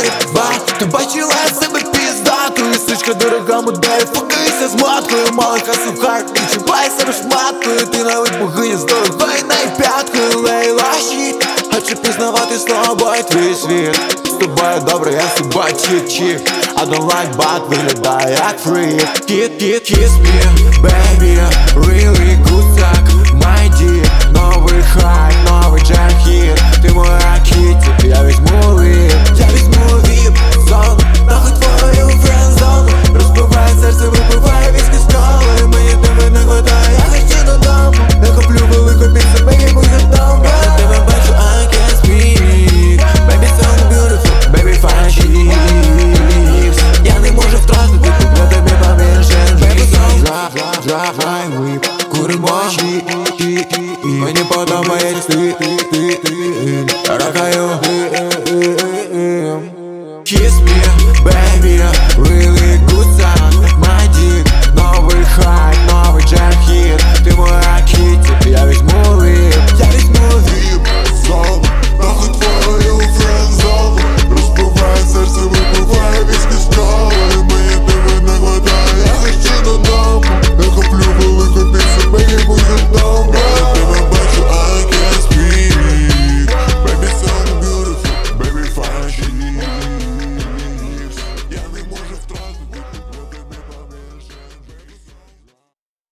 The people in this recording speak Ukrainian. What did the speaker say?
Ти бачила себе піздатою, сучка дорога модель, фокуйся з маткою, маленька сухар, і чіпай себе шматкою. Ти навіть богиня з дорогою найп'яткою, Лейла щит. Хочу пізнавати з тобою твій світ. З тобою добре, я з тобою чик-чик. I don't like but виглядає як фрік. Kiss me, baby, really good suck, my dear. Новий хайп, новий джек-хіт. Ти моя кіті, я візьму віп. Я візьму віп, зону, нахуй твою френдзону. Розбиває серце, випиває віскі з колою. Мені тебе не хватає, я хочу додому. Я куплю велику піцу, baby, будь додому. Я тебе бачу, I can't speak. Baby, so beautiful, baby, fine cheeks. Я не можу втратити, куплю тобі побільше. Baby, so drop my whip. Куримо, мені подобається ти. Ракаю. Kiss me, baby, really good sound.